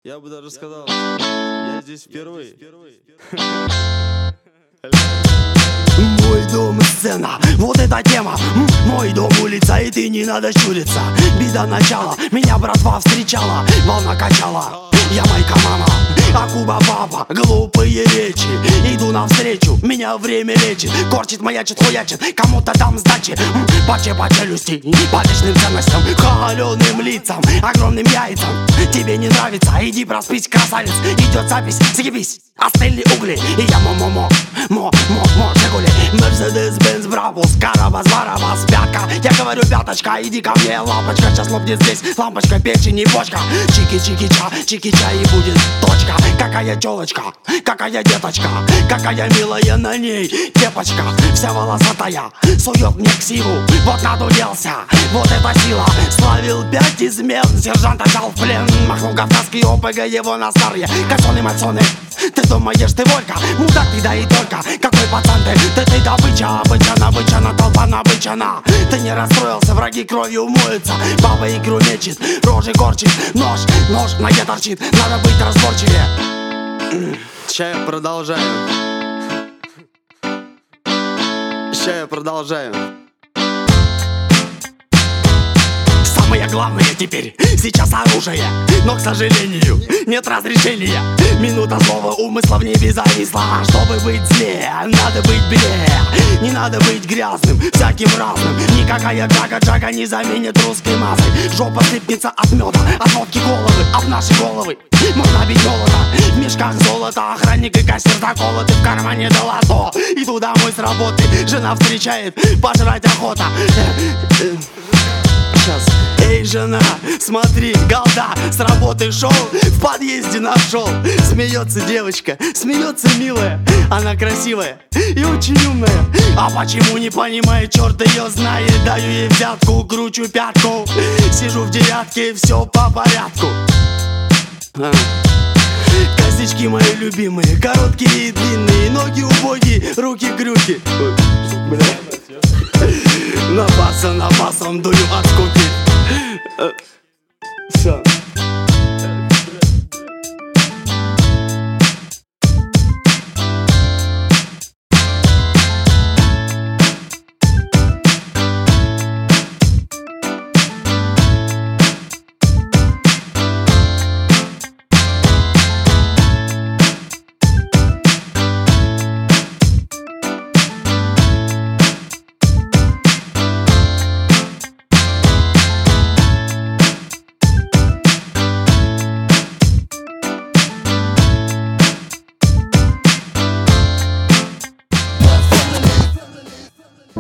Я бы даже сказал, я здесь впервые. Мой дом сцена, вот эта тема. Мой дом улица, и ты не надо чуриться. Беда начала, меня братва встречала, волна качала. Я майка мама, Акуба папа, глупые речи. Иду навстречу, меня время лечит. Корчит, маячит, хуячит, кому-то дам сдачи. Паче по челюсти, по личным ценностям, холеным лицам, огромным яйцам. Тебе не нравится, иди проспись, красавец. Идет запись, съебись, остыли угли. И я Жигули, Мерседес-Бенц, Брабус, Карабас, Барабас, пятка. Я говорю, пяточка, иди ко мне, лампочка. Сейчас лопнет здесь, лампочка, печень и почка. Чики-чики-ча, и будет точка. Какая телочка, какая деточка, какая милая на ней кепочка. Вся волосатая, сует мне ксиву. Вот надуелся, вот эта сила. Славил 5 измен, сержанта взял в плен. Махнул кавказский ОПГ его на старье. Кальсоны-мальсоны, ты думаешь, ты волька? Мудак ты, да и только. Какой пацан ты? Ты добыча, обычана, толпа набычана. Ты не расстроился, враги кровью умоются. Баба игру мечет, рожи корчит. Нож в ноге торчит, надо быть разборчивее. Ща я продолжаю. Самое главное теперь сейчас оружие. Но, к сожалению, нет разрешения. Минута злого умысла в небе зависла. Чтобы быть злее, надо быть белее. Не надо быть грязным, всяким разным. Никакая джага не заменит русской массой. Жопа слипнется от меда, от водки головы, от нашей головы. Можно бить молота, в мешках золото. Охранник и кассир заколоты, в кармане долото. Иду домой с работы, жена встречает, пожрать охота. Сейчас. Эй, жена, смотри, голда, с работы шел, в подъезде нашел. Смеется девочка, смеется милая. Она красивая и очень умная. А почему не понимает, черт ее знает. Даю ей взятку, кручу пятку. Сижу в девятке, все по порядку. Косички мои любимые, короткие и длинные. Ноги убогие, руки-крюки. На басом дую от скуки. Все.